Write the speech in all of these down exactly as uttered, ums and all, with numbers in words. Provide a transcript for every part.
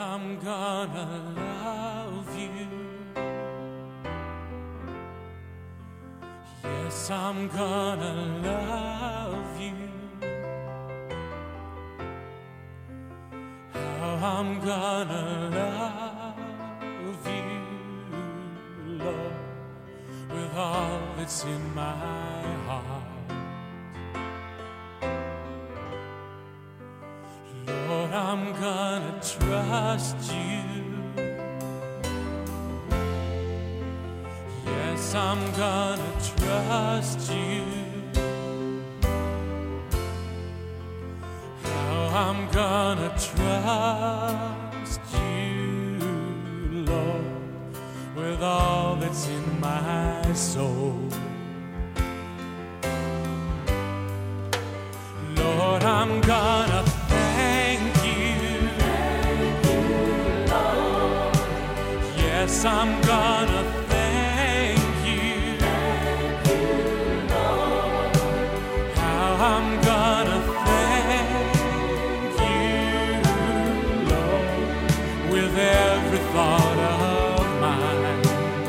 I'm gonna love you. Yes, I'm gonna love you. How I'm gonna love you, Lord, with all that's in my heart. Lord, I'm gonna trust you. Yes, I'm gonna trust you. How I'm gonna trust you, Lord, with all that's in my soul. Lord, I'm gonna thank you. Thank you, Lord. Yes, I'm gonna thank you. Thank you, Lord. How I'm gonna thank you, Lord, with every thought of mine.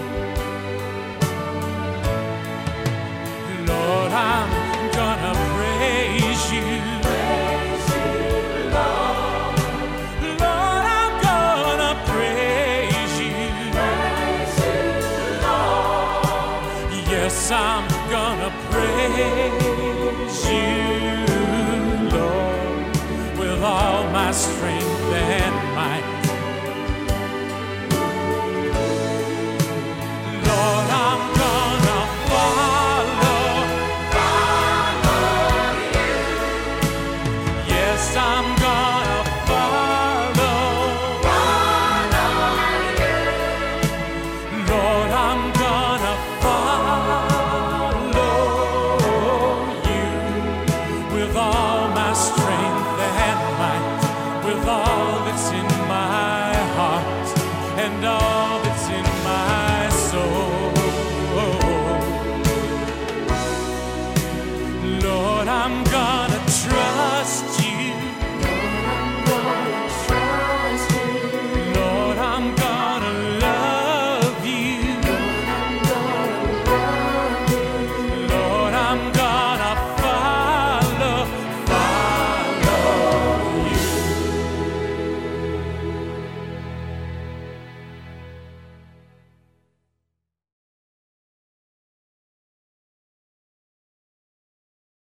Lord, I'm gonna praise you. Praise you, Lord. Lord, I'm gonna praise you. Praise you, Lord. Yes, I'm gonna praise